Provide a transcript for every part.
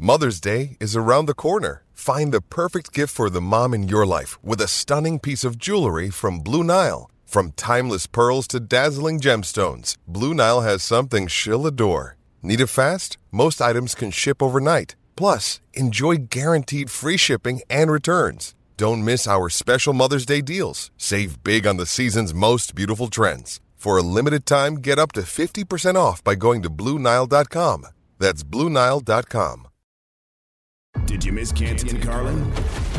Mother's Day is around the corner. Find the perfect gift for the mom in your life with a stunning piece of jewelry from Blue Nile. From timeless pearls to dazzling gemstones, Blue Nile has something she'll adore. Need it fast? Most items can ship overnight. Plus, enjoy guaranteed free shipping and returns. Don't miss our special Mother's Day deals. Save big on the season's most beautiful trends. For a limited time, get up to 50% off by going to BlueNile.com. That's BlueNile.com. Did you miss Canty and Carlin?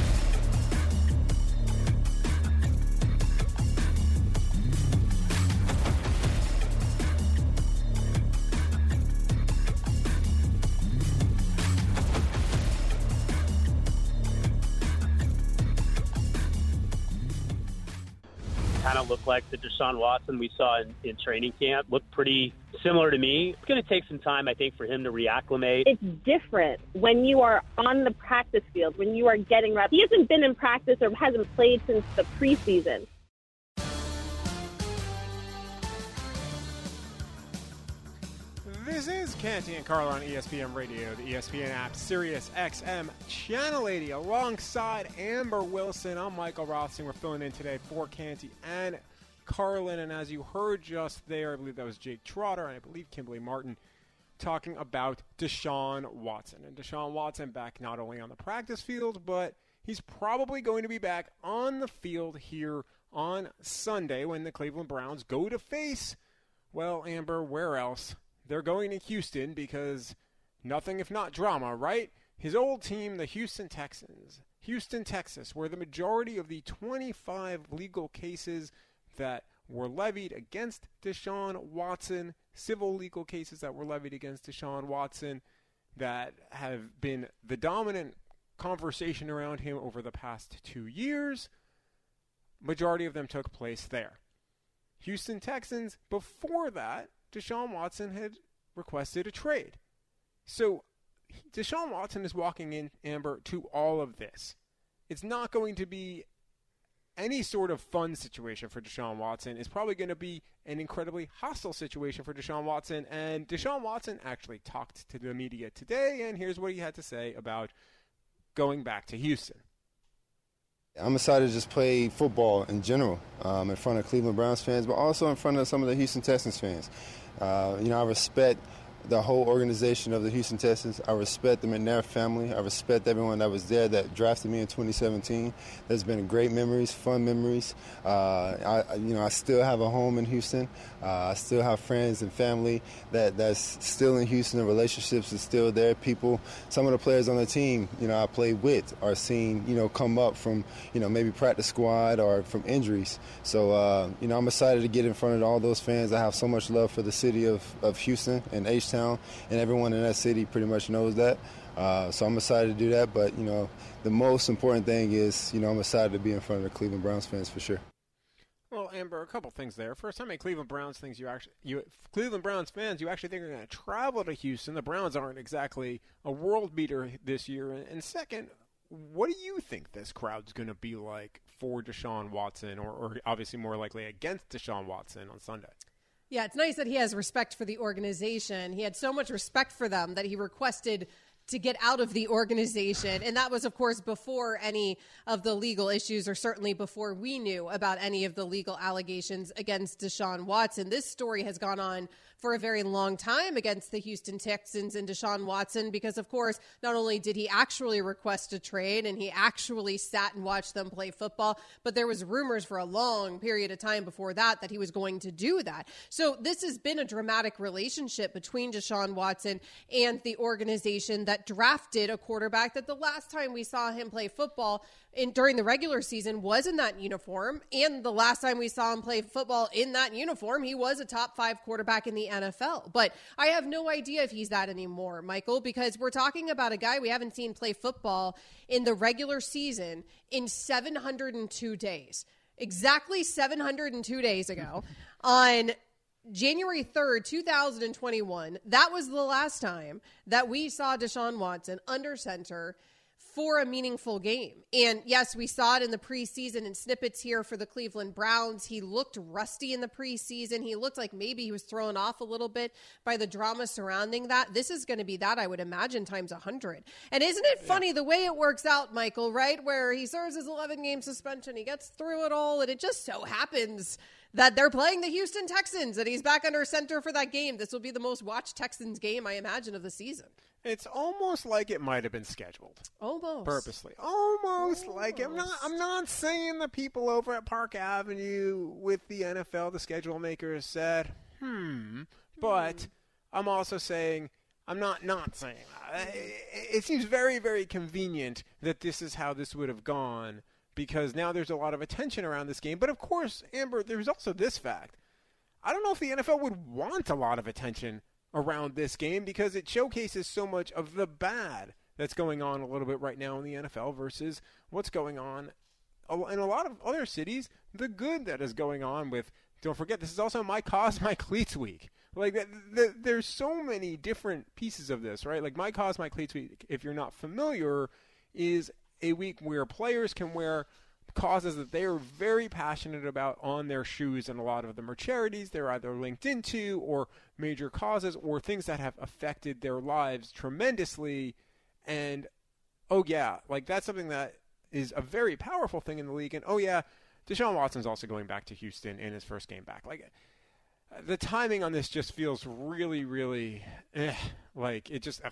Kind of looked like the Deshaun Watson we saw in training camp. Looked pretty similar to me. It's going to take some time, I think, for him to reacclimate. It's different when you are on the practice field, when you are getting reps. He hasn't been in practice or hasn't played since the preseason. This is Canty and Carl on ESPN Radio, the ESPN app, Sirius XM, Channel 80, alongside Amber Wilson. I'm Michael Rothstein. We're filling in today for Canty and Carlin. And as you heard just there, I believe that was Jake Trotter and I believe Kimberly Martin talking about Deshaun Watson. And Deshaun Watson back not only on the practice field, but he's probably going to be back on the field here on Sunday when the Cleveland Browns go to face, well, Amber, where else? They're going to Houston because nothing if not drama, right? His old team, the Houston Texans, Houston, Texas, where the majority of the 25 legal cases that were levied against Deshaun Watson, civil legal cases that were levied against Deshaun Watson, that have been the dominant conversation around him over the past 2 years, majority of them took place there. Houston Texans, before that, Deshaun Watson had requested a trade. So Deshaun Watson is walking in, Amber, to all of this. It's not going to be any sort of fun situation for Deshaun Watson. It's probably going to be an incredibly hostile situation for Deshaun Watson. And Deshaun Watson actually talked to the media today, and here's what he had to say about going back to Houston. I'm excited to just play football in general in front of Cleveland Browns fans, but also in front of some of the Houston Texans fans. I respect the whole organization of the Houston Texans. I respect the McNair family. I respect everyone that was there that drafted me in 2017. There's been great memories, fun memories. I still have a home in Houston. I still have friends and family that's still in Houston. The relationships is still there. People, some of the players on the team, I played with are seen, come up from, maybe practice squad or from injuries. So, I'm excited to get in front of all those fans. I have so much love for the city of Houston and H-Town, and everyone in that city pretty much knows that. So I'm excited to do that. But, the most important thing is, I'm excited to be in front of the Cleveland Browns fans for sure. Well, Amber, a couple things there. First, how many Cleveland Browns fans you actually think are going to travel to Houston? The Browns aren't exactly a world beater this year. And second, what do you think this crowd's going to be like for Deshaun Watson, or obviously more likely against Deshaun Watson on Sunday? Yeah, it's nice that he has respect for the organization. He had so much respect for them that he requested to get out of the organization. And that was, of course, before any of the legal issues, or certainly before we knew about any of the legal allegations against Deshaun Watson. This story has gone on for a very long time against the Houston Texans and Deshaun Watson because, of course, not only did he actually request a trade and he actually sat and watched them play football, but there was rumors for a long period of time before that he was going to do that. So this has been a dramatic relationship between Deshaun Watson and the organization that drafted a quarterback that the last time we saw him play football during the regular season was in that uniform. And the last time we saw him play football in that uniform, he was a top 5 quarterback in the NFL. But I have no idea if he's that anymore, Michael, because we're talking about a guy we haven't seen play football in the regular season in 702 days. Exactly 702 days ago on January 3rd, 2021, that was the last time that we saw Deshaun Watson under center for a meaningful game. And yes, we saw it in the preseason in snippets here for the Cleveland Browns. He looked rusty in the preseason. He looked like maybe he was thrown off a little bit by the drama surrounding that. This is going to be that, I would imagine, times 100. And isn't it funny the way it works out, Michael, right? Where he serves his 11-game suspension, he gets through it all, and it just so happens that they're playing the Houston Texans, and he's back under center for that game. This will be the most watched Texans game, I imagine, of the season. It's almost like it might have been scheduled. Almost. Purposely. Almost like it. I'm not saying the people over at Park Avenue with the NFL, the schedule makers, said, but I'm also saying, I'm not saying that. It seems very, very convenient that this is how this would have gone, because now there's a lot of attention around this game. But of course, Amber, there's also this fact. I don't know if the NFL would want a lot of attention around this game, because it showcases so much of the bad that's going on a little bit right now in the NFL versus what's going on in a lot of other cities, the good that is going on with, don't forget, this is also My Cause, My Cleats Week. Like, there's so many different pieces of this, right? Like, My Cause, My Cleats Week, if you're not familiar, is a week where players can wear causes that they are very passionate about on their shoes, and a lot of them are charities they're either linked into, or major causes, or things that have affected their lives tremendously. And like, that's something that is a very powerful thing in the league. And Deshaun Watson's also going back to Houston in his first game back. Like, the timing on this just feels really, really like it just.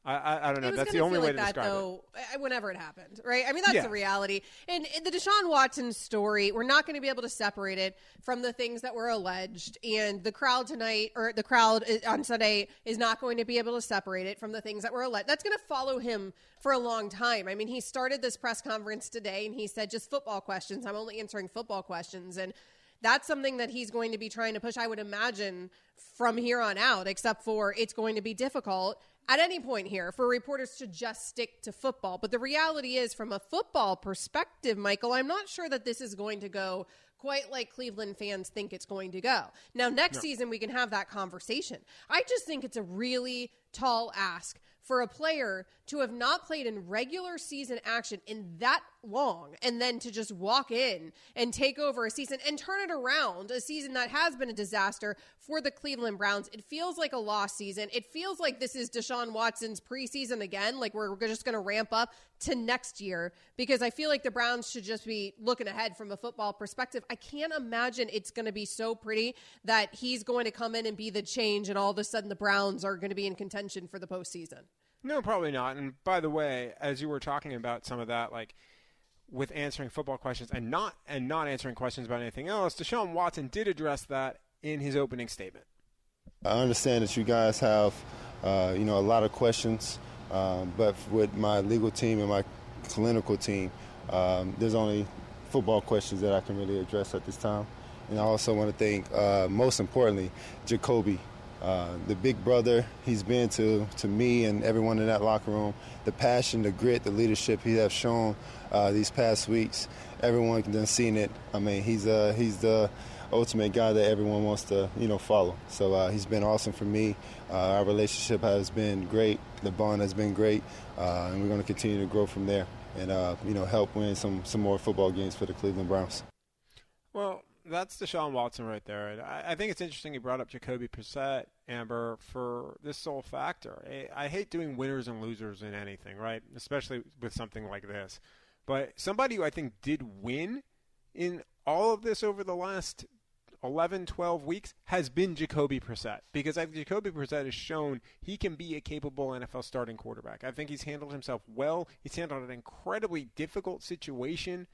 I don't know. That's the only way to describe it. Whenever it happened, right? I mean, that's the reality. And the Deshaun Watson story, we're not going to be able to separate it from the things that were alleged. And the crowd tonight, or the crowd on Sunday, is not going to be able to separate it from the things that were alleged. That's going to follow him for a long time. I mean, he started this press conference today, and he said, just football questions. I'm only answering football questions. And that's something that he's going to be trying to push, I would imagine, from here on out, except for it's going to be difficult at any point here for reporters to just stick to football. But the reality is, from a football perspective, Michael, I'm not sure that this is going to go quite like Cleveland fans think it's going to go. Now, next season, we can have that conversation. I just think it's a really tall ask for a player to have not played in regular season action in that long, and then to just walk in and take over a season and turn it around, a season that has been a disaster for the Cleveland Browns. It feels like a lost season. It feels like this is Deshaun Watson's preseason again, like we're just going to ramp up to next year, because I feel like the Browns should just be looking ahead from a football perspective. I can't imagine it's going to be so pretty that he's going to come in and be the change, and all of a sudden the Browns are going to be in contention for the postseason. No, probably not. And by the way, as you were talking about some of that, like with answering football questions and not answering questions about anything else, Deshaun Watson did address that in his opening statement. I understand that you guys have, a lot of questions, but with my legal team and my clinical team, there's only football questions that I can really address at this time. And I also want to thank, most importantly, Jacoby. The big brother he's been to me and everyone in that locker room, the passion, the grit, the leadership he has shown these past weeks. Everyone has seen it. I mean, he's the ultimate guy that everyone wants to, follow. So he's been awesome for me. Our relationship has been great. The bond has been great, and we're going to continue to grow from there and help win some more football games for the Cleveland Browns. Well, that's Deshaun Watson right there. I think it's interesting you brought up Jacoby Brissett, Amber, for this sole factor. I hate doing winners and losers in anything, right? Especially with something like this. But somebody who I think did win in all of this over the last 11, 12 weeks has been Jacoby Brissett. Because Jacoby Brissett has shown he can be a capable NFL starting quarterback. I think he's handled himself well. He's handled an incredibly difficult situation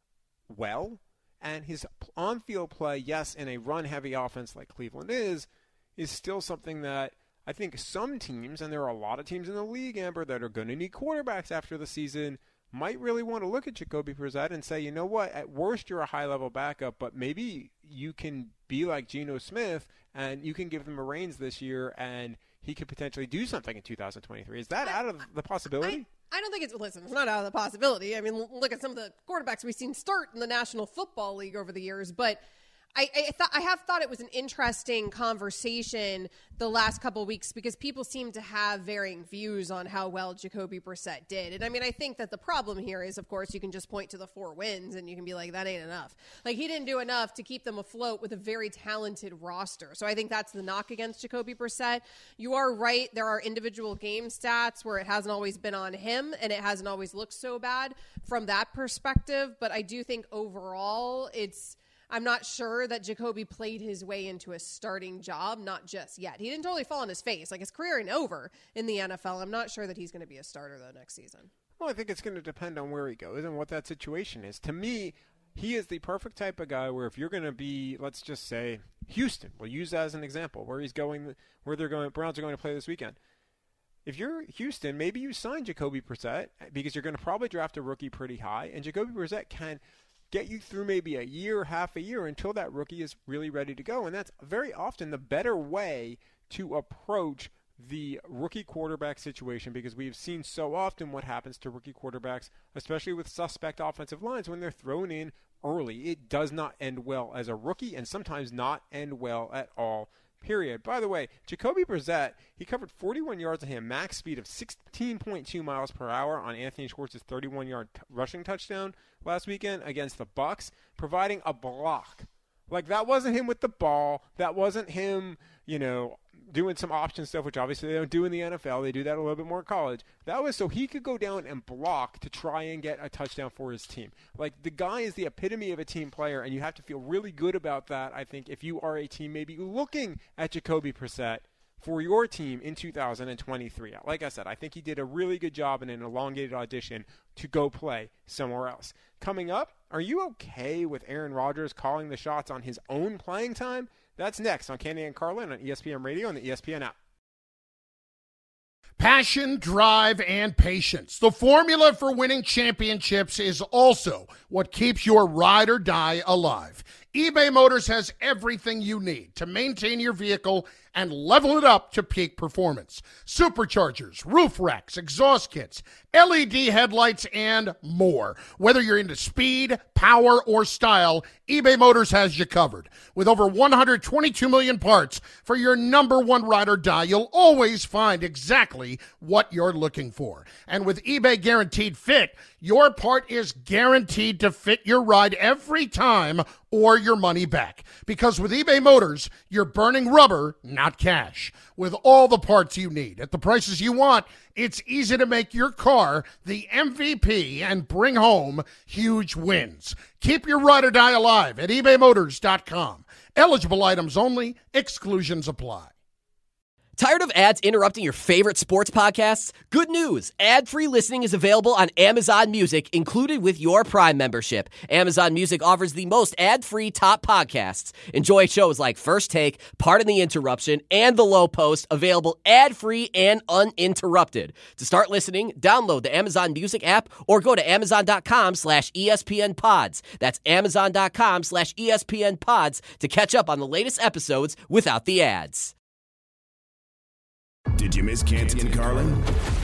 well. And his on-field play, yes, in a run-heavy offense like Cleveland is still something that I think some teams, and there are a lot of teams in the league, Amber, that are going to need quarterbacks after the season, might really want to look at Jacoby Brissett and say, you know what, at worst you're a high-level backup, but maybe you can be like Geno Smith and you can give them a reins this year and he could potentially do something in 2023. Is that out of the possibility? I don't think it's not out of the possibility. I mean, look at some of the quarterbacks we've seen start in the National Football League over the years, but I have thought it was an interesting conversation the last couple of weeks because people seem to have varying views on how well Jacoby Brissett did. And I mean, I think that the problem here is, of course, you can just point to the 4 wins and you can be like, that ain't enough. Like, he didn't do enough to keep them afloat with a very talented roster. So I think that's the knock against Jacoby Brissett. You are right. There are individual game stats where it hasn't always been on him and it hasn't always looked so bad from that perspective. But I do think overall I'm not sure that Jacoby played his way into a starting job, not just yet. He didn't totally fall on his face. Like, his career ain't over in the NFL. I'm not sure that he's going to be a starter, though, next season. Well, I think it's going to depend on where he goes and what that situation is. To me, he is the perfect type of guy where if you're going to be, let's just say, Houston, we'll use that as an example, where they're going, Browns are going to play this weekend. If you're Houston, maybe you sign Jacoby Brissett because you're going to probably draft a rookie pretty high, and Jacoby Brissett can get you through maybe a year, half a year until that rookie is really ready to go. And that's very often the better way to approach the rookie quarterback situation because we've seen so often what happens to rookie quarterbacks, especially with suspect offensive lines when they're thrown in early. It does not end well as a rookie and sometimes not end well at all. Period. By the way, Jacoby Brissett, he covered 41 yards of him, max speed of 16.2 miles per hour on Anthony Schwartz's 31-yard rushing touchdown last weekend against the Bucs, providing a block. Like, that wasn't him with the ball. That wasn't him, doing some option stuff, which obviously they don't do in the NFL. They do that a little bit more in college. That was so he could go down and block to try and get a touchdown for his team. Like, the guy is the epitome of a team player, and you have to feel really good about that, I think, if you are a team maybe looking at Jacoby Brissett for your team in 2023. Like I said, I think he did a really good job in an elongated audition to go play somewhere else. Coming up, are you okay with Aaron Rodgers calling the shots on his own playing time? That's next on Canty and Carlin on ESPN Radio and the ESPN app. Passion, drive, and patience. The formula for winning championships is also what keeps your ride or die alive. eBay Motors has everything you need to maintain your vehicle and level it up to peak performance. Superchargers, roof racks, exhaust kits, LED headlights, and more. Whether you're into speed, power, or style, eBay Motors has you covered. With over 122 million parts for your number one ride or die, you'll always find exactly what you're looking for. And with eBay Guaranteed Fit, your part is guaranteed to fit your ride every time or your money back. Because with eBay Motors, you're burning rubber, not cash. With all the parts you need at the prices you want, it's easy to make your car the MVP and bring home huge wins. Keep your ride or die alive at ebaymotors.com. Eligible items only. Exclusions apply. Tired of ads interrupting your favorite sports podcasts? Good news! Ad-free listening is available on Amazon Music, included with your Prime membership. Amazon Music offers the most ad-free top podcasts. Enjoy shows like First Take, Pardon the Interruption, and The Low Post, available ad-free and uninterrupted. To start listening, download the Amazon Music app or go to Amazon.com/ESPN Pods. That's Amazon.com/ESPN Pods to catch up on the latest episodes without the ads. Did you miss Canty and Carlin?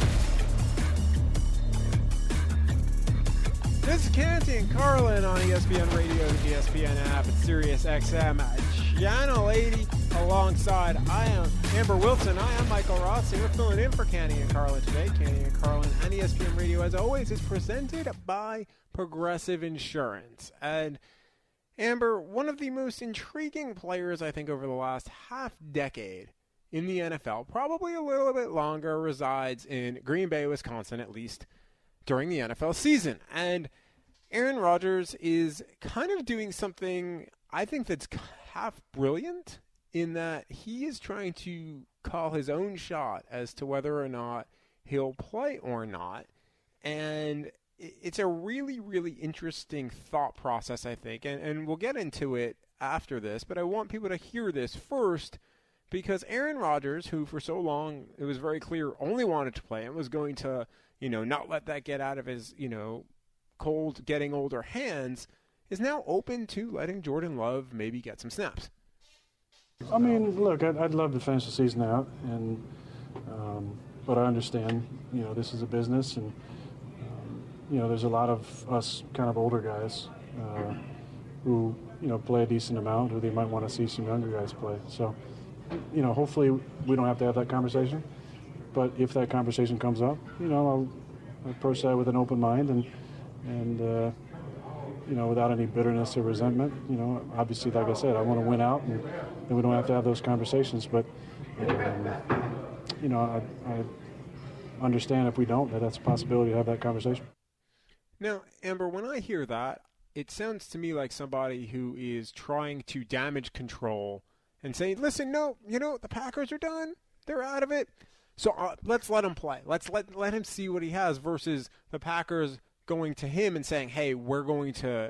This is Canty and Carlin on ESPN Radio, the ESPN app, and Sirius XM Channel 80. Alongside, I am Amber Wilson. I am Michael Rossi. We're filling in for Canty and Carlin today. Canty and Carlin on ESPN Radio, as always, is presented by Progressive Insurance. And Amber, one of the most intriguing players, I think, over the last half decade in the NFL, probably a little bit longer, resides in Green Bay, Wisconsin, at least during the NFL season. And Aaron Rodgers is kind of doing something I think that's half brilliant in that he is trying to call his own shot as to whether or not he'll play or not. And it's a really, really interesting thought process, I think. And we'll get into it after this, but I want people to hear this first. Because Aaron Rodgers, who for so long, it was very clear, only wanted to play and was going to, not let that get out of his, cold, getting older hands, is now open to letting Jordan Love maybe get some snaps. I mean, look, I'd love to finish the season out, but I understand, this is a business, and, there's a lot of us kind of older guys who play a decent amount, or they might want to see some younger guys play. So, hopefully we don't have to have that conversation. But if that conversation comes up, I'll approach that with an open mind and without any bitterness or resentment. Obviously, like I said, I want to win out, and we don't have to have those conversations. But, I understand if we don't, that's a possibility to have that conversation. Now, Amber, when I hear that, it sounds to me like somebody who is trying to damage control and saying, listen, no, the Packers are done. They're out of it. So let's let him play. Let's let him see what he has versus the Packers going to him and saying, hey, we're going to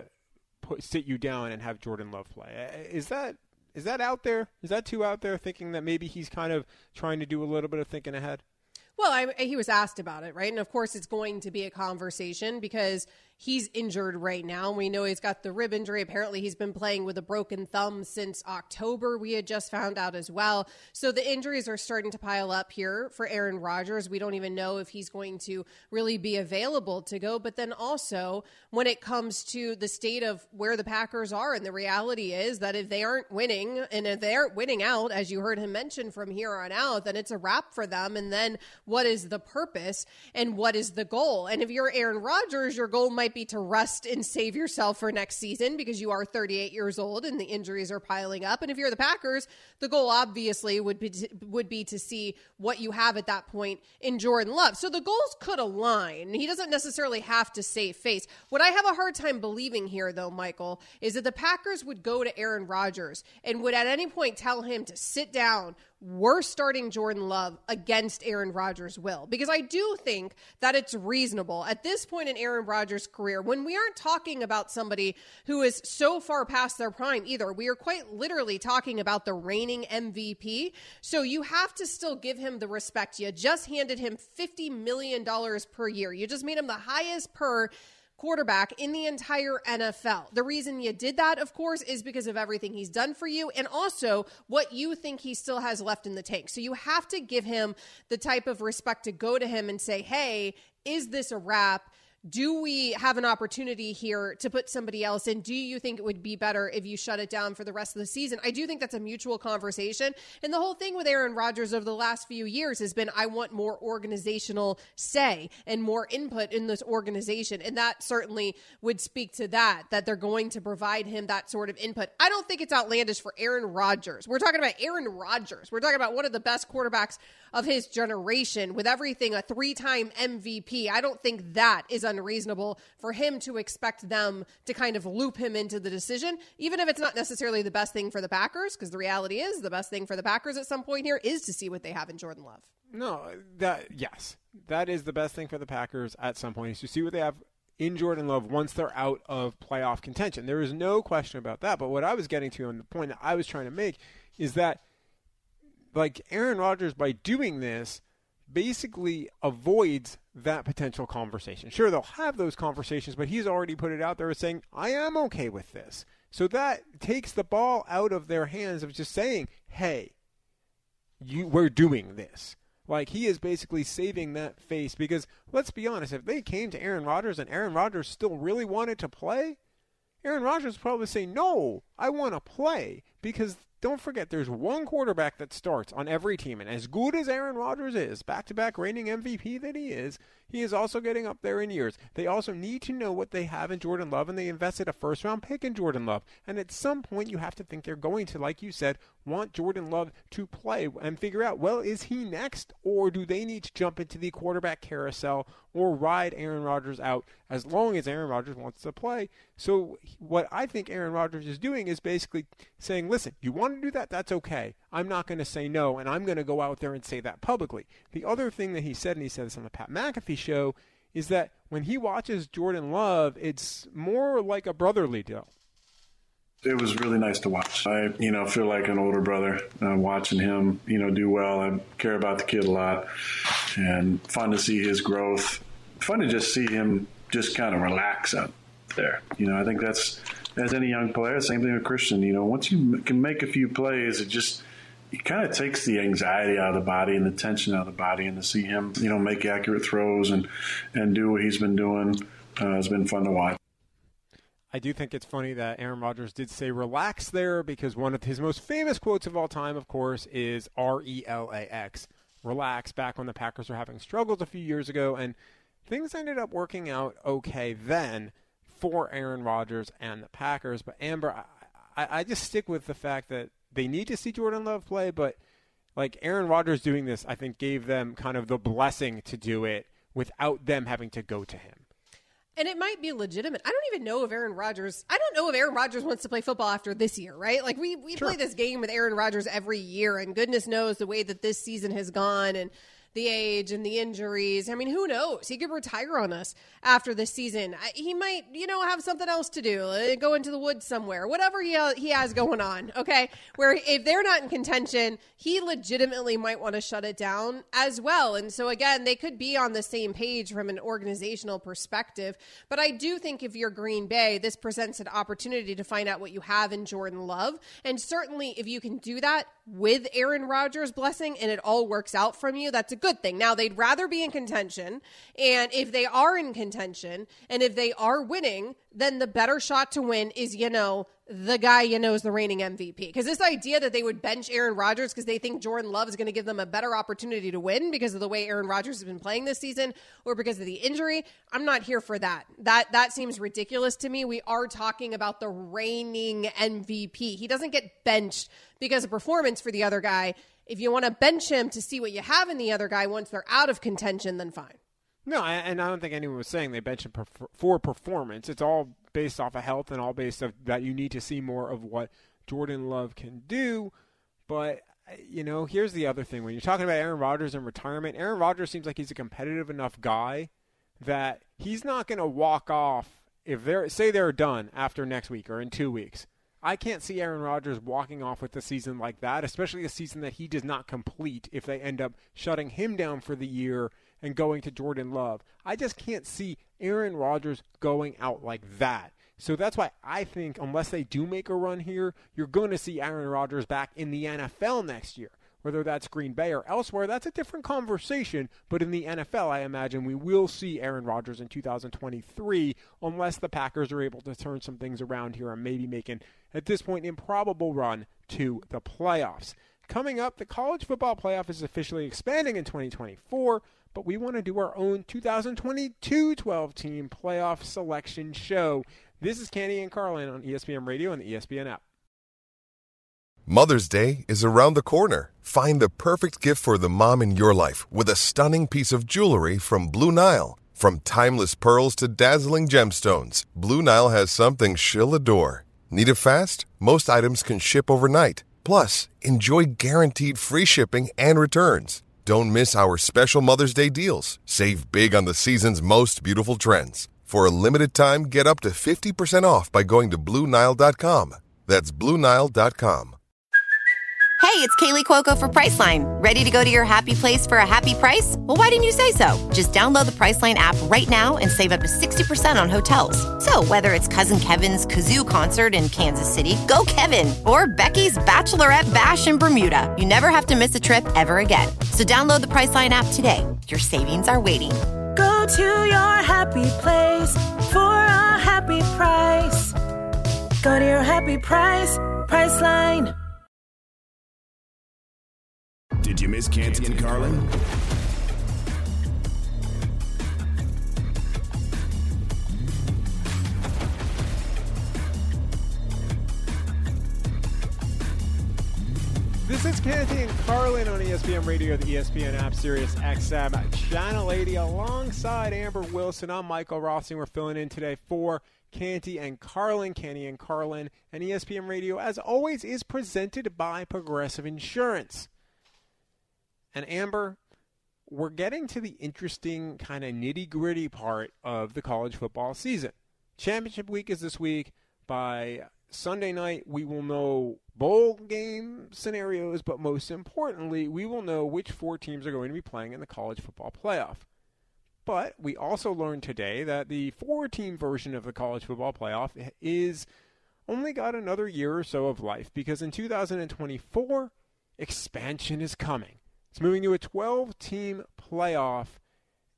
sit you down and have Jordan Love play. Is that out there? Is that too out there, thinking that maybe he's kind of trying to do a little bit of thinking ahead? Well, he was asked about it, right? And of course, it's going to be a conversation because he's injured right now. We know he's got the rib injury. Apparently, he's been playing with a broken thumb since October. We had just found out as well. So the injuries are starting to pile up here for Aaron Rodgers. We don't even know if he's going to really be available to go. But then also, when it comes to the state of where the Packers are, and the reality is that if they aren't winning, and if they aren't winning out, as you heard him mention from here on out, then it's a wrap for them. And then what is the purpose and what is the goal? And if you're Aaron Rodgers, your goal might be to rest and save yourself for next season because you are 38 years old and the injuries are piling up. And if you're the Packers, the goal obviously would be to see what you have at that point in Jordan Love. So the goals could align. He doesn't necessarily have to save face. What I have a hard time believing here, though, Michael, is that the Packers would go to Aaron Rodgers and would at any point tell him to sit down. We're starting Jordan Love against Aaron Rodgers' will, because I do think that it's reasonable at this point in Aaron Rodgers' career, when we aren't talking about somebody who is so far past their prime either. We are quite literally talking about the reigning MVP. So you have to still give him the respect. You just handed him $50 million per year. You just made him the highest per quarterback in the entire NFL. The reason you did that, of course, is because of everything he's done for you and also what you think he still has left in the tank. So you have to give him the type of respect to go to him and say, hey, is this a wrap? Do we have an opportunity here to put somebody else in? Do you think it would be better if you shut it down for the rest of the season? I do think that's a mutual conversation. And the whole thing with Aaron Rodgers over the last few years has been, I want more organizational say and more input in this organization. And that certainly would speak to that they're going to provide him that sort of input. I don't think it's outlandish for Aaron Rodgers. We're talking about Aaron Rodgers. We're talking about one of the best quarterbacks of his generation with everything, a 3-time MVP. I don't think that is unreasonable for him to expect them to kind of loop him into the decision, even if it's not necessarily the best thing for the Packers, because the reality is the best thing for the Packers at some point here is to see what they have in Jordan Love. No, that is the best thing for the Packers at some point, is to see what they have in Jordan Love once they're out of playoff contention. There is no question about that. But what I was getting to, and the point that I was trying to make, is that like Aaron Rodgers, by doing this, basically avoids that potential conversation. Sure, they'll have those conversations, but he's already put it out there as saying, I am okay with this. So that takes the ball out of their hands of just saying, hey, we're doing this. Like, he is basically saving that face, because let's be honest, if they came to Aaron Rodgers and Aaron Rodgers still really wanted to play, Aaron Rodgers would probably say, no, I want to play, because don't forget, there's one quarterback that starts on every team, and as good as Aaron Rodgers is, back-to-back reigning MVP that he is also getting up there in years. They also need to know what they have in Jordan Love, and they invested a first-round pick in Jordan Love. And at some point, you have to think they're going to, like you said, want Jordan Love to play and figure out, well, is he next, or do they need to jump into the quarterback carousel or ride Aaron Rodgers out as long as Aaron Rodgers wants to play? So what I think Aaron Rodgers is doing is basically saying, listen, you want to do that? That's okay. I'm not going to say no, and I'm going to go out there and say that publicly. The other thing that he said, and he said this on the Pat McAfee show, is that when he watches Jordan Love, it's more like a brotherly deal. It was really nice to watch. I, feel like an older brother watching him, do well. I care about the kid a lot, and fun to see his growth. Fun to just see him just kind of relax out there. I think that's, as any young player, same thing with Christian. Once you can make a few plays, it kind of takes the anxiety out of the body and the tension out of the body, and to see him, make accurate throws and do what he's been doing has been fun to watch. I do think it's funny that Aaron Rodgers did say relax there, because one of his most famous quotes of all time, of course, is RELAX. Relax, back when the Packers were having struggles a few years ago, and things ended up working out okay then for Aaron Rodgers and the Packers. But Amber, I just stick with the fact that they need to see Jordan Love play, but like Aaron Rodgers doing this, I think gave them kind of the blessing to do it without them having to go to him. And it might be legitimate. I don't even know if Aaron Rodgers wants to play football after this year, right? Like we Sure. play this game with Aaron Rodgers every year, and goodness knows the way that this season has gone and the age and the injuries. I mean, who knows? He could retire on us after this season. He might, have something else to do, go into the woods somewhere, whatever he has going on, okay? Where if they're not in contention, he legitimately might want to shut it down as well. And so, again, they could be on the same page from an organizational perspective. But I do think if you're Green Bay, this presents an opportunity to find out what you have in Jordan Love. And certainly if you can do that with Aaron Rodgers' blessing and it all works out from you, that's a good thing. Now, they'd rather be in contention, and if they are in contention and if they are winning, then the better shot to win is, the guy is the reigning MVP. Because this idea that they would bench Aaron Rodgers because they think Jordan Love is going to give them a better opportunity to win because of the way Aaron Rodgers has been playing this season or because of the injury, I'm not here for that. That seems ridiculous to me. We are talking about the reigning MVP. He doesn't get benched because of performance for the other guy. If you want to bench him to see what you have in the other guy once they're out of contention, then fine. No, and I don't think anyone was saying they bench him for performance. It's all based off of health and all based off that you need to see more of what Jordan Love can do. But, here's the other thing. When you're talking about Aaron Rodgers and retirement, Aaron Rodgers seems like he's a competitive enough guy that he's not going to walk off if they're done after next week or in 2 weeks. I can't see Aaron Rodgers walking off with a season like that, especially a season that he does not complete if they end up shutting him down for the year and going to Jordan Love. I just can't see Aaron Rodgers going out like that. So that's why I think unless they do make a run here, you're going to see Aaron Rodgers back in the NFL next year. Whether that's Green Bay or elsewhere, that's a different conversation. But in the NFL, I imagine we will see Aaron Rodgers in 2023 unless the Packers are able to turn some things around here and maybe make an, at this point, improbable run to the playoffs. Coming up, the college football playoff is officially expanding in 2024, but we want to do our own 2022 12-team playoff selection show. This is Canty and Carlin on ESPN Radio and the ESPN app. Mother's Day is around the corner. Find the perfect gift for the mom in your life with a stunning piece of jewelry from Blue Nile. From timeless pearls to dazzling gemstones, Blue Nile has something she'll adore. Need it fast? Most items can ship overnight. Plus, enjoy guaranteed free shipping and returns. Don't miss our special Mother's Day deals. Save big on the season's most beautiful trends. For a limited time, get up to 50% off by going to BlueNile.com. That's BlueNile.com. Hey, it's Kaylee Cuoco for Priceline. Ready to go to your happy place for a happy price? Well, why didn't you say so? Just download the Priceline app right now and save up to 60% on hotels. So whether it's Cousin Kevin's Kazoo Concert in Kansas City, go Kevin, or Becky's Bachelorette Bash in Bermuda, you never have to miss a trip ever again. So download the Priceline app today. Your savings are waiting. Go to your happy place for a happy price. Go to your happy price, Priceline. Did you miss Canty and Carlin? This is Canty and Carlin on ESPN Radio, the ESPN app, Sirius XM, Channel 80, alongside Amber Wilson. I'm Michael Rothstein. We're filling in today for Canty and Carlin. Canty and Carlin and ESPN Radio, as always, is presented by Progressive Insurance. And Amber, we're getting to the interesting kind of nitty-gritty part of the college football season. Championship week is this week. By Sunday night, we will know bowl game scenarios, but most importantly, we will know which 4 teams are going to be playing in the college football playoff. But we also learned today that the 4-team version of the college football playoff is only got another year or so of life, because in 2024, expansion is coming. It's moving to a 12-team playoff,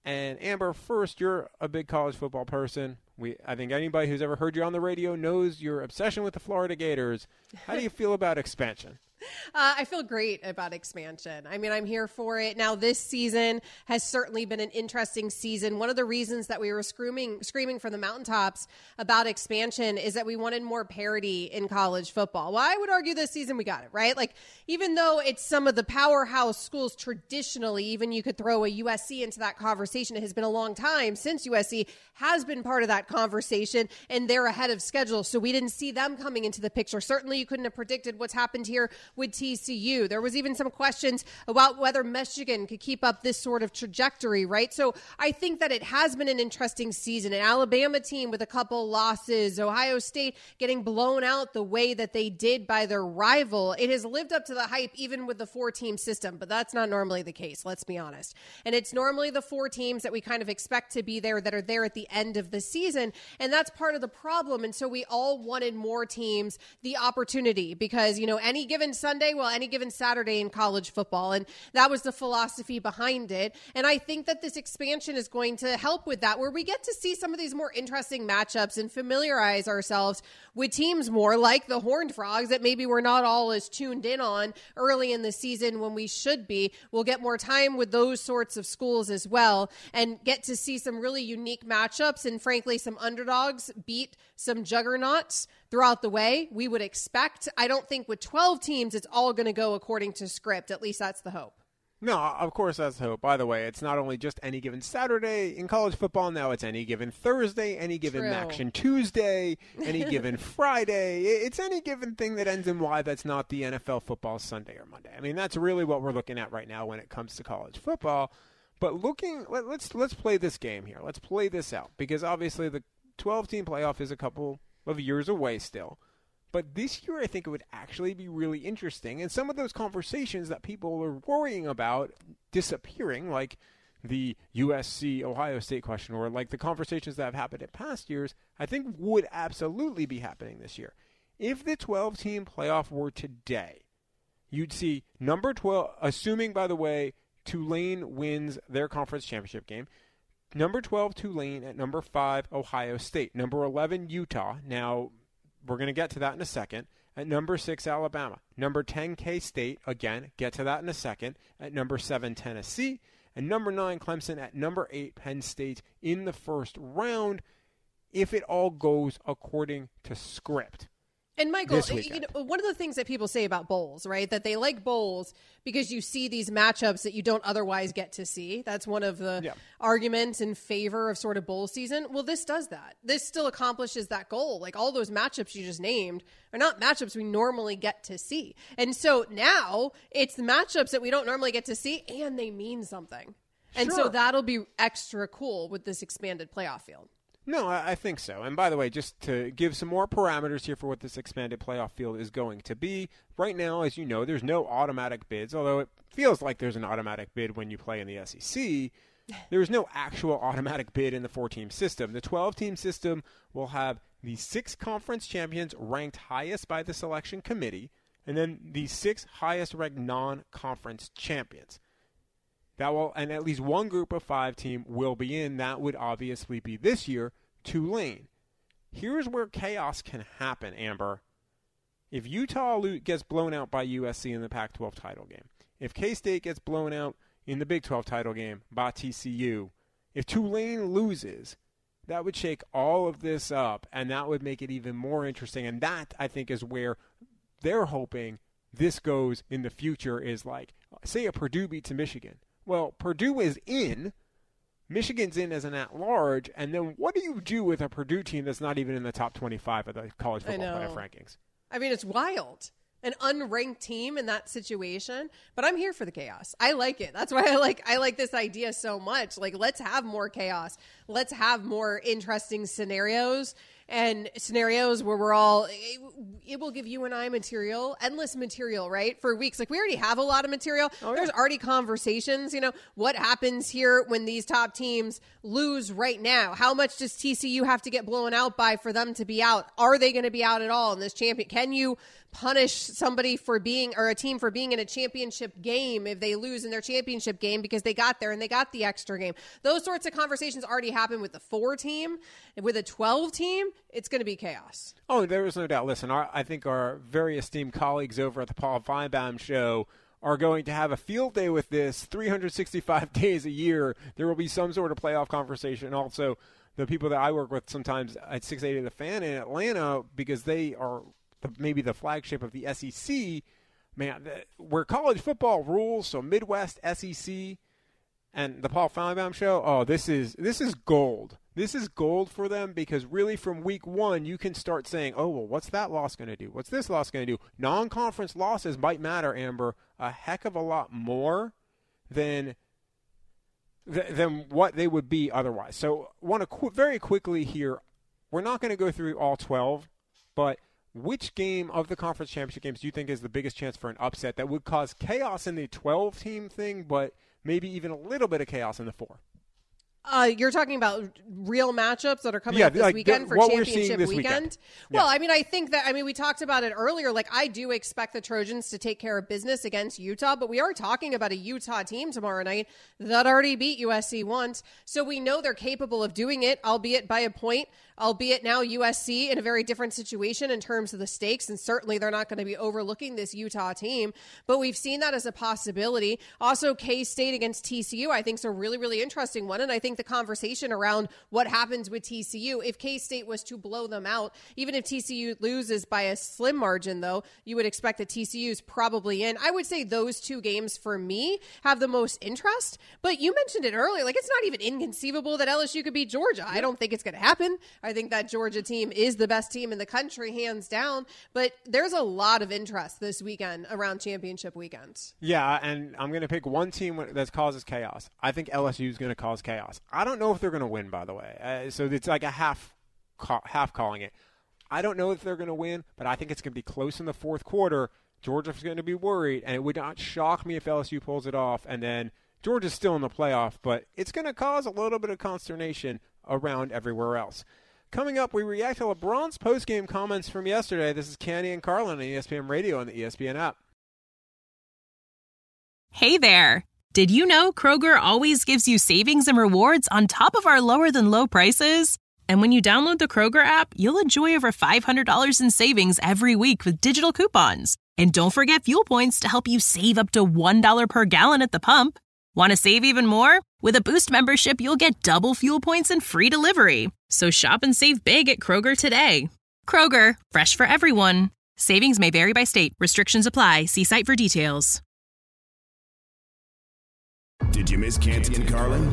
And Amber, first, you're a big college football person. I think anybody who's ever heard you on the radio knows your obsession with the Florida Gators. How do you feel about expansion? I feel great about expansion. I mean, I'm here for it. Now, this season has certainly been an interesting season. One of the reasons that we were screaming from the mountaintops about expansion is that we wanted more parity in college football. Well, I would argue this season we got it, right? Like, even though it's some of the powerhouse schools traditionally, even you could throw a USC into that conversation. It has been a long time since USC has been part of that conversation, and they're ahead of schedule. So we didn't see them coming into the picture. Certainly, you couldn't have predicted what's happened here with TCU. There was even some questions about whether Michigan could keep up this sort of trajectory, right? So I think that it has been an interesting season. An Alabama team with a couple losses, Ohio State getting blown out the way that they did by their rival. It has lived up to the hype even with the 4-team system, but that's not normally the case, let's be honest. And it's normally the 4 teams that we kind of expect to be there that are there at the end of the season, and that's part of the problem. And so we all wanted more teams the opportunity because, any given Sunday, any given Saturday in college football. And that was the philosophy behind it. And I think that this expansion is going to help with that, where we get to see some of these more interesting matchups and familiarize ourselves with teams more like the Horned Frogs that maybe we're not all as tuned in on early in the season when we should be. We'll get more time with those sorts of schools as well and get to see some really unique matchups and frankly, some underdogs beat some juggernauts throughout the way we would expect. I don't think with 12 teams, it's all going to go according to script. At least that's the hope. No, of course that's the hope. By the way, it's not only just any given Saturday in college football. Now it's any given Thursday, any given Action Tuesday, any given Friday. It's any given thing that ends in Y that's not the NFL football Sunday or Monday. I mean, that's really what we're looking at right now when it comes to college football. But let's play this game here. Let's play this out because obviously the 12-team playoff is a couple of years away still. But this year, I think it would actually be really interesting. And some of those conversations that people are worrying about disappearing, like the USC-Ohio State question, or like the conversations that have happened in past years, I think would absolutely be happening this year. If the 12-team playoff were today, you'd see number 12, assuming, by the way, Tulane wins their conference championship game, number 12, Tulane, at number 5, Ohio State. Number 11, Utah. Now, we're going to get to that in a second. At number 6, Alabama. Number 10, K-State. Again, get to that in a second. At number 7, Tennessee. And number 9, Clemson. At number 8, Penn State in the first round, if it all goes according to script. And Michael, one of the things that people say about bowls, right, that they like bowls because you see these matchups that you don't otherwise get to see. That's one of the arguments in favor of sort of bowl season. Well, this does that. This still accomplishes that goal. Like all those matchups you just named are not matchups we normally get to see. And so now it's the matchups that we don't normally get to see, and they mean something. And so that'll be extra cool with this expanded playoff field. No, I think so. And by the way, just to give some more parameters here for what this expanded playoff field is going to be, right now, as you know, there's no automatic bids, although it feels like there's an automatic bid when you play in the SEC. There's no actual automatic bid in the 4-team system. The 12-team system will have the 6 conference champions ranked highest by the selection committee, and then the 6 highest ranked non-conference champions. And at least one group of 5 team will be in. That would obviously be this year, Tulane. Here's where chaos can happen, Amber. If Utah gets blown out by USC in the Pac-12 title game, if K-State gets blown out in the Big 12 title game by TCU, if Tulane loses, that would shake all of this up, and that would make it even more interesting. And that, I think, is where they're hoping this goes in the future is like, say a Purdue beats a Michigan. Well, Purdue is in, Michigan's in as an at-large, and then what do you do with a Purdue team that's not even in the top 25 of the college football playoff rankings? I mean, it's wild. An unranked team in that situation, but I'm here for the chaos. I like it. That's why I like this idea so much. Like, let's have more chaos. Let's have more interesting scenarios. and scenarios where we're all, it will give you and I material, endless material, right? For weeks. Like we already have a lot of material. There's already conversations, what happens here when these top teams lose right now? How much does TCU have to get blown out by for them to be out? Are they going to be out at all in this champion? Can you punish somebody for being, or a team for being in a championship game if they lose in their championship game because they got there and they got the extra game? Those sorts of conversations already happen with the 4 team. And with a 12 team, it's going to be chaos. Oh, there is no doubt. Listen, I think our very esteemed colleagues over at the Paul Feinbaum Show are going to have a field day with this. 365 days a year, there will be some sort of playoff conversation. Also, the people that I work with sometimes at 680 The Fan in Atlanta, because they are maybe the flagship of the SEC, man, where college football rules, so Midwest, SEC, and the Paul Feinbaum Show, this is gold. This is gold for them, because really from week 1, you can start saying, what's that loss going to do? What's this loss going to do? Non-conference losses might matter, Amber, a heck of a lot more than what they would be otherwise. So want to very quickly here, we're not going to go through all 12, but which game of the conference championship games do you think is the biggest chance for an upset that would cause chaos in the 12-team thing, but maybe even a little bit of chaos in the 4? You're talking about real matchups that are coming up this weekend for championship weekend? Well, I mean, I think that, we talked about it earlier. Like, I do expect the Trojans to take care of business against Utah, but we are talking about a Utah team tomorrow night that already beat USC once. So we know they're capable of doing it, albeit by a point, albeit now USC in a very different situation in terms of the stakes. And certainly they're not going to be overlooking this Utah team, but we've seen that as a possibility. Also, K-State against TCU, I think is a really, really interesting one. And I think the conversation around what happens with TCU, if K-State was to blow them out, even if TCU loses by a slim margin, though, you would expect that TCU's probably in. I would say those 2 games for me have the most interest, but you mentioned it earlier. Like, it's not even inconceivable that LSU could beat Georgia. I don't think it's going to happen. I think that Georgia team is the best team in the country, hands down, but there's a lot of interest this weekend around championship weekends. Yeah, and I'm going to pick one team that causes chaos. I think LSU is going to cause chaos. I don't know if they're going to win, by the way. So it's like a half calling it. I don't know if they're going to win, but I think it's going to be close in the 4th quarter. Georgia's going to be worried, and it would not shock me if LSU pulls it off, and then Georgia's still in the playoff, but it's going to cause a little bit of consternation around everywhere else. Coming up, we react to LeBron's post-game comments from yesterday. This is Canty and Carlin on ESPN Radio and the ESPN app. Hey there. Did you know Kroger always gives you savings and rewards on top of our lower-than-low prices? And when you download the Kroger app, you'll enjoy over $500 in savings every week with digital coupons. And don't forget fuel points to help you save up to $1 per gallon at the pump. Want to save even more? With a Boost membership, you'll get double fuel points and free delivery. So shop and save big at Kroger today. Kroger, fresh for everyone. Savings may vary by state. Restrictions apply. See site for details. Did you miss Canty and Carlin?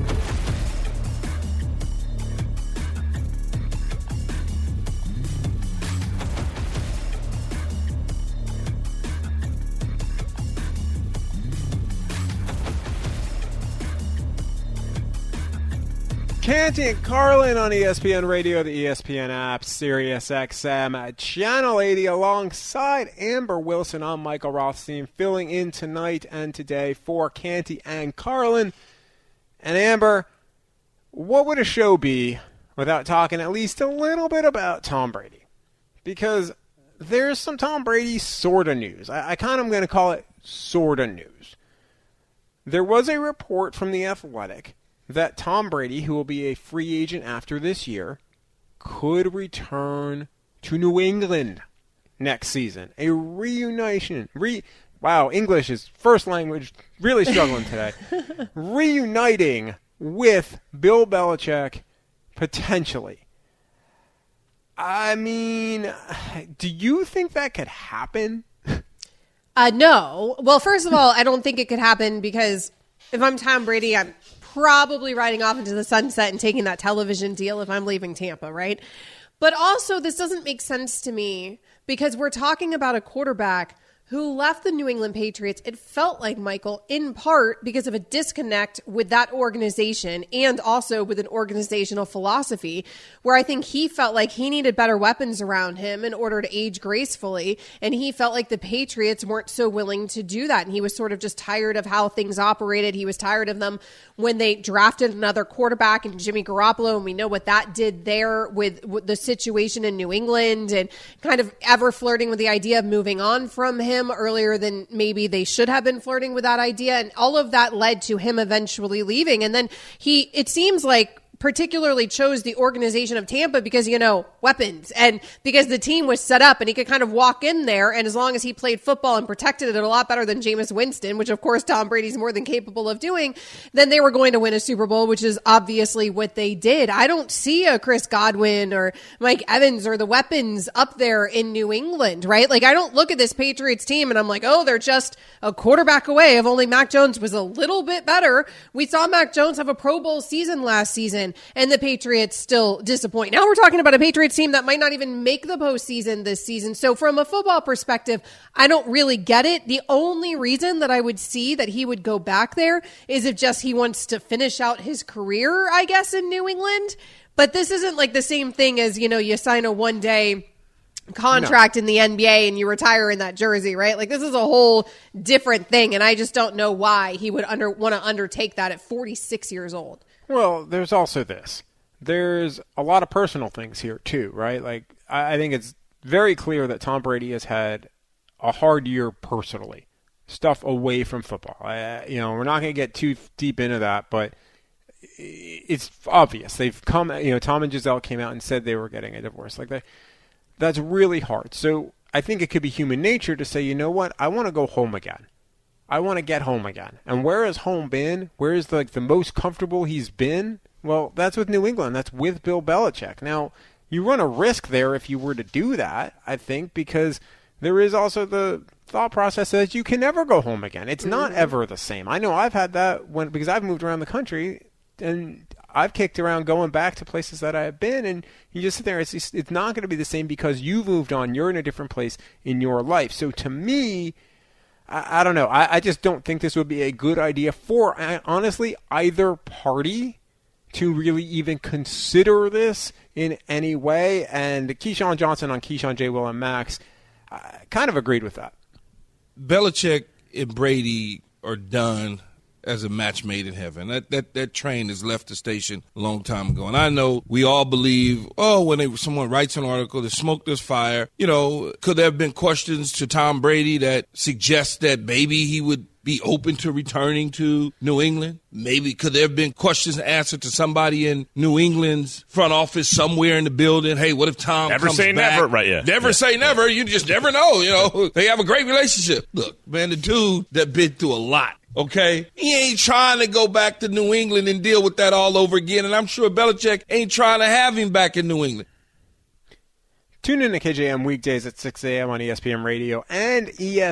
Canty and Carlin on ESPN Radio, the ESPN app, Sirius XM, Channel 80, alongside Amber Wilson. I'm Michael Rothstein, filling in tonight and today for Canty and Carlin. And Amber, what would a show be without talking at least a little bit about Tom Brady? Because there's some Tom Brady sort of news. I kind of am going to call it sort of news. There was a report from The Athletic that Tom Brady, who will be a free agent after this year, could return to New England next season. A reunition. Wow, English is first language, really struggling today. Reuniting with Bill Belichick, potentially. I mean, do you think that could happen? No. Well, first of all, I don't think it could happen because if I'm Tom Brady, I'm probably riding off into the sunset and taking that television deal if I'm leaving Tampa, right? But also, this doesn't make sense to me because we're talking about a quarterback who left the New England Patriots, it felt like, Michael, in part because of a disconnect with that organization and also with an organizational philosophy where I think he felt like he needed better weapons around him in order to age gracefully. And he felt like the Patriots weren't so willing to do that. And he was sort of just tired of how things operated. He was tired of them when they drafted another quarterback in Jimmy Garoppolo. And we know what that did there with the situation in New England and kind of ever flirting with the idea of moving on from him earlier than maybe they should have been flirting with that idea. And all of that led to him eventually leaving. And then it seems like, particularly chose the organization of Tampa because, weapons and because the team was set up and he could kind of walk in there. And as long as he played football and protected it a lot better than Jameis Winston, which of course Tom Brady's more than capable of doing, then they were going to win a Super Bowl, which is obviously what they did. I don't see a Chris Godwin or Mike Evans or the weapons up there in New England, right? Like I don't look at this Patriots team and I'm like, oh, they're just a quarterback away. If only Mac Jones was a little bit better. We saw Mac Jones have a Pro Bowl season last season. And the Patriots still disappoint. Now we're talking about a Patriots team that might not even make the postseason this season. So from a football perspective, I don't really get it. The only reason that I would see that he would go back there is if just he wants to finish out his career, I guess, in New England. But this isn't like the same thing as, you sign a one-day contract in the NBA and you retire in that jersey, right? Like this is a whole different thing. And I just don't know why he would want to undertake that at 46 years old. Well, there's also this. There's a lot of personal things here, too, right? Like, I think it's very clear that Tom Brady has had a hard year personally. Stuff away from football. We're not going to get too deep into that, but it's obvious. They've come, Tom and Giselle came out and said they were getting a divorce. That's really hard. So I think it could be human nature to say, you know what? I want to go home again. I want to get home again. And where has home been? Where is the most comfortable he's been? Well, that's with New England. That's with Bill Belichick. Now, you run a risk there if you were to do that, I think, because there is also the thought process that you can never go home again. It's not ever the same. I know I've had that because I've moved around the country and I've kicked around going back to places that I have been, and you just sit there. It's not going to be the same because you've moved on. You're in a different place in your life. So to me, I don't know. I just don't think this would be a good idea for, honestly, either party to really even consider this in any way. And Keyshawn Johnson on Keyshawn, J. Will, and Max kind of agreed with that. Belichick and Brady are done as a match made in heaven. That train has left the station a long time ago. And I know we all believe, when someone writes an article, there's smoke, there's fire. Could there have been questions to Tom Brady that suggest that maybe he would be open to returning to New England? Maybe could there have been questions answered to somebody in New England's front office somewhere in the building? Hey, what if Tom never comes say back? Never, right? Yeah. Never say never. You just never know. They have a great relationship. Look, man, the dude that been through a lot. Okay? He ain't trying to go back to New England and deal with that all over again, and I'm sure Belichick ain't trying to have him back in New England. Tune in to KJM weekdays at 6 a.m. on ESPN Radio and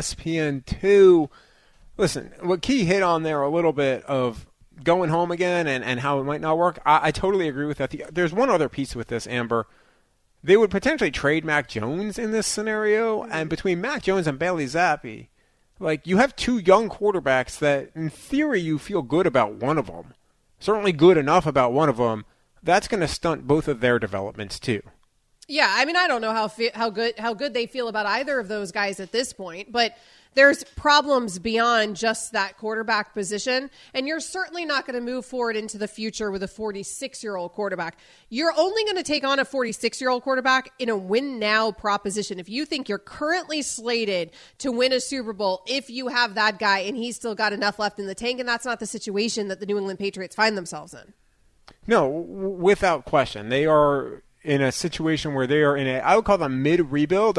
ESPN2. Listen, what Key hit on there a little bit of going home again and how it might not work, I totally agree with that. There's one other piece with this, Amber. They would potentially trade Mac Jones in this scenario, and between Mac Jones and Bailey Zappi, you have two young quarterbacks that, in theory, you feel good about one of them. Certainly good enough about one of them. That's going to stunt both of their developments, too. Yeah, I mean, I don't know how good they feel about either of those guys at this point, but there's problems beyond just that quarterback position, and you're certainly not going to move forward into the future with a 46-year-old quarterback. You're only going to take on a 46-year-old quarterback in a win-now proposition. If you think you're currently slated to win a Super Bowl, if you have that guy and he's still got enough left in the tank, and that's not the situation that the New England Patriots find themselves in. No, without question. They are in a situation where they are in I would call them a mid-build.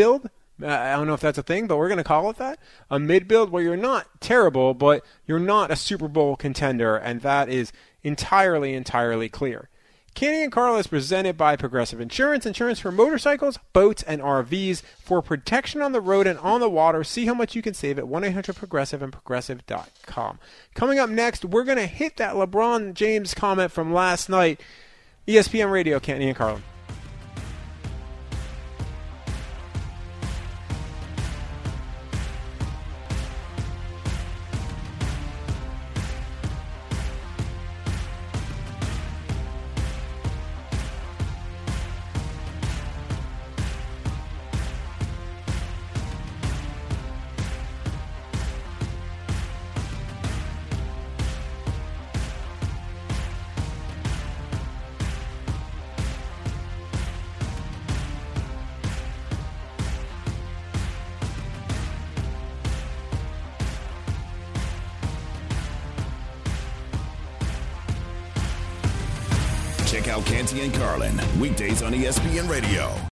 I don't know if that's a thing, but we're going to call it that. A mid-build where you're not terrible, but you're not a Super Bowl contender, and that is entirely clear. Canty and Carl is presented by Progressive Insurance. Insurance for motorcycles, boats, and RVs. For protection on the road and on the water, see how much you can save at 1-800-PROGRESSIVE and Progressive.com. Coming up next, we're going to hit that LeBron James comment from last night. ESPN Radio, Canty and Carlin. Check out Canty and Carlin, weekdays on ESPN Radio.